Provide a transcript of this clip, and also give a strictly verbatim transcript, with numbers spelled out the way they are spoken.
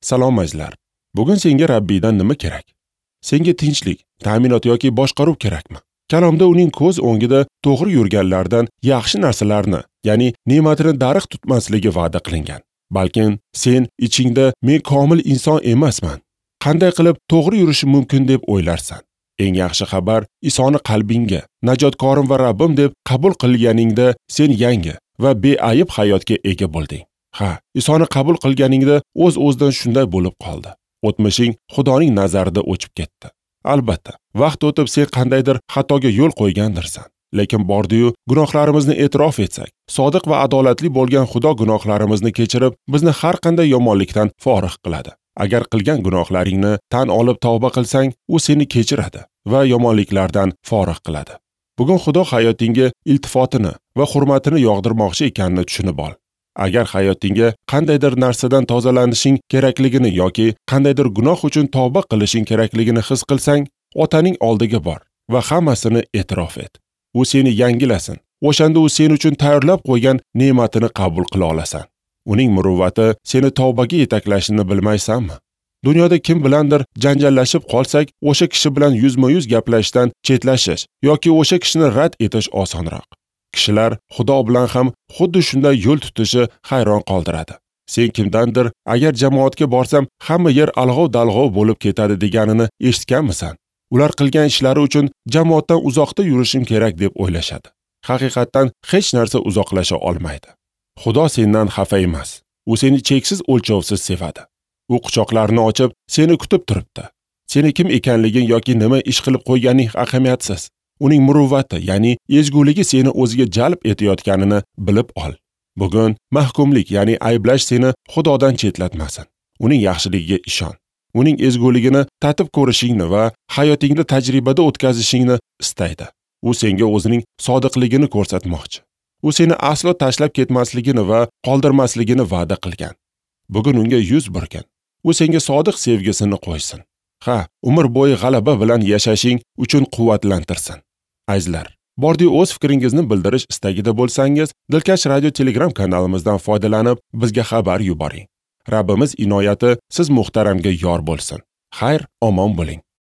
Salom azizlar. Bugun senga Rabbiydan nima kerak? Senga tinchlik, ta'minot yoki boshqaruv kerakmi? Kalomda uning ko'z o'ngida to'g'ri yurganlardan yaxshi narsalarni, ya'ni ne'matini dariq tutmasligi va'da qilingan. Balkim sen ichingda men komil inson emasman, qanday qilib to'g'ri yurishim mumkin deb o'ylarsan. Eng yaxshi xabar, Isoni qalbingga najotkorim va Rabbim deb qabul qilganingda sen yangi va beayb hayotga ega bo'lding. Ha, Isoni qabul qilganingda o'z-o'zidan shunday bo'lib qoldi. O'tmishing Xudoning nazarida o'chib ketdi. Albatta, vaqt o'tib sen qandaydir xatoga yo'l qo'ygandirsan. Lekin bordi-yu gunohlarimizni e'tirof etsak, sodiq va adolatli bo'lgan Xudo gunohlarimizni kechirib, bizni har qanday yomonlikdan forig' qiladi. Agar qilgan gunohlaringni tan olib tavba qilsang, u seni kechiradi va yomonliklardan forig' qiladi. Bugun Xudo hayotingga iltifotini va hurmatini yog'dirmoqchi ekanini tushunib ol. Agar hayotingga qandaydir narsadan tozalanishing kerakligini yoki qandaydir gunoh uchun tavba qilishing kerakligini his qilsang, Otaning oldiga bor va hammasini e'tirof et. U seni yangilasin. O'shanda u sen uchun tayyorlab qo'ygan ne'matini qabul qila olasan. Uning muruvvati seni tavbaga yetaklashini bilmaysanmi? Dunyoda kim bilandir janjallashib qolsak, o'sha kishi bilan yuzma-yuz gaplashishdan chetlashish yoki o'sha kishini rad etish osonroq. Kishilar Xudo bilan ham xuddi shunday yo'l tutishi hayron qoldiradi. Sen kimdandir agar jamoatga borsam hamma yer alg'ov-dalg'ov bo'lib ketadi deganini eshitganmisan? Ular qilgan ishlari uchun jamoatdan uzoqda yurishim kerak deb o'ylashadi. Haqiqatdan hech narsa uzoqlasha olmaydi. Xudo sendan xafa emas. U seni cheksiz o'lchovsiz sevadi. U quchoqlarini ochib seni kutib turibdi. Seni kim ekanliging yoki nima ish qilib qo'yganing ahamiyatsiz. Uning muruvvati, ya'ni ezguligi seni o'ziga jalb etayotganini bilib ol. Bugun mahkumlik, ya'ni ayblash seni Xudodan chetlatmasin. Uning yaxshiligiga ishon. Uning ezguligini tatib ko'rishingni va hayotingni tajribada o'tkazishingni istaydi. U senga o'zining sodiqligini ko'rsatmoqchi. U seni aslo tashlab ketmasligini va qoldirmasligini va'da qilgan. Bugun unga yuz burgin. U senga sodiq sevgisini qo'ysin. Ha, umr bo'yi g'alaba bilan yashashing uchun quvvatlantirsin. Azizlar, bordi o'z fikringizni bildirish istagida bo'lsangiz, Dilkash radio Telegram kanalimizdan foydalanib bizga xabar yuboring. Rabbimiz inoyati siz muhtaramga yor bo'lsin. Xayr, omon bo'ling.